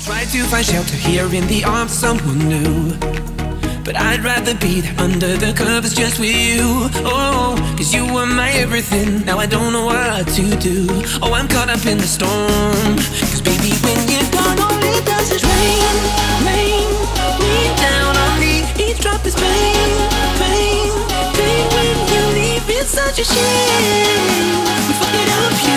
Try to find shelter here in the arms of someone new, but I'd rather be there under the covers just with you. Oh, cause you were my everything. Now I don't know what to do. Oh, I'm caught up in the storm. Cause baby, when you're gone, all it does is rain, rain, rain down on me. Each drop is pain, pain, pain. When you leave, it's such a shame. We fuck it up,